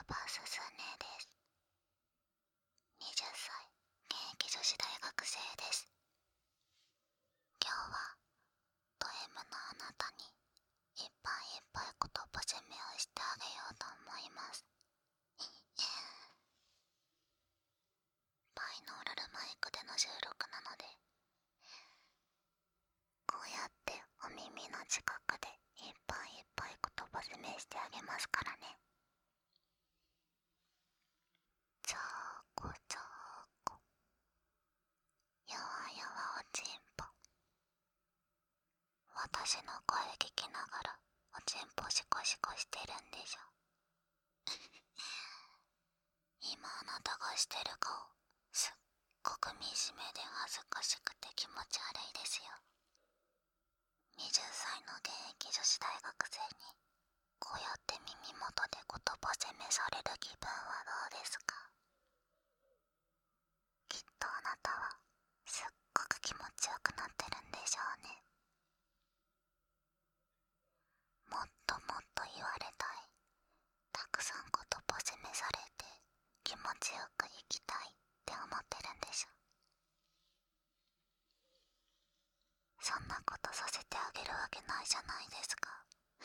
葉すずねです。20歳、現役女子大学生です。今日はド M のあなたにいっぱいいっぱい言葉攻めをしてあげようと思います。バイノーラルマイクでの収録なので、こうやってお耳の近くでいっぱいいっぱい言葉攻めしてあげますからね。ちょーこちょーこ、やわやわおちんぽ。私の声聞きながらおちんぽシコシコしてるんでしょ。今あなたがしてる顔、すっごく惨めで恥ずかしくて気持ち悪いですよ。20歳の現役女子大学生にこうやって耳元で言葉攻めされる気分はどうですか？きっとあなたはすっごく気持ちよくなってるんでしょうね。もっともっと言われたい、たくさん言葉攻めされて気持ちよく生きたいって思ってるんでしょ。そんなことさせてあげるわけないじゃないですか。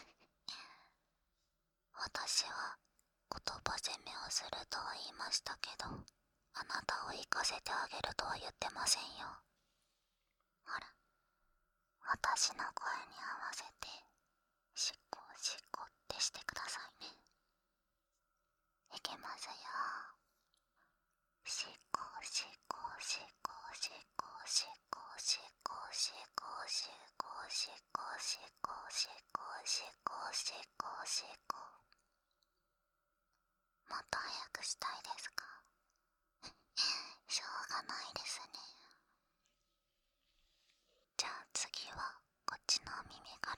私は言葉攻めをするとは言いましたけど、あなたを生かせてあげるとは言ってませんよ。ほら、私の声に合わせてしっこしっこってしてくださいね。いきますよ。しっこしっこしっこしっこしっこしっこしっこしっこしっこしっこしっこしっこしっこしっこ。もっと早くしたいですか？しょうがないですね。じゃあ次はこっちの耳から。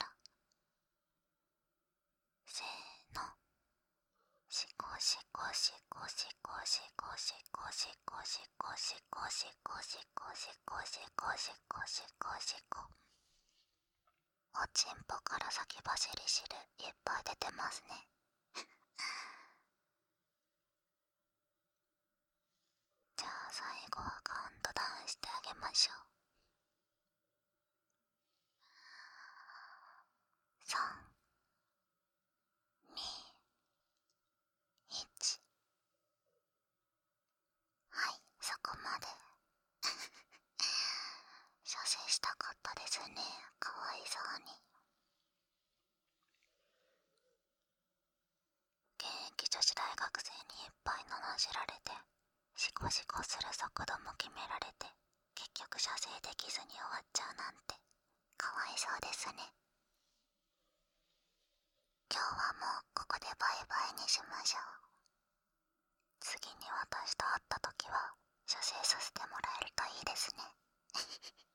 せーの。しこしこしこしこしこしこしこしこしこしこしこしこしこしこしこしこ。おちんぽから先走り汁いっぱい出てますね。じゃあ最後はカウントダウンしてあげましょう。3、2、1。はい、そこまで。射精したかったですね、かわいそうに。現役女子大学生にいっぱい罵られて、シコシコする速度も決められて、結局射精できずに終わっちゃうなんてかわいそうですね。今日はもうここでバイバイにしましょう。次に私と会った時は射精させてもらえるといいですね。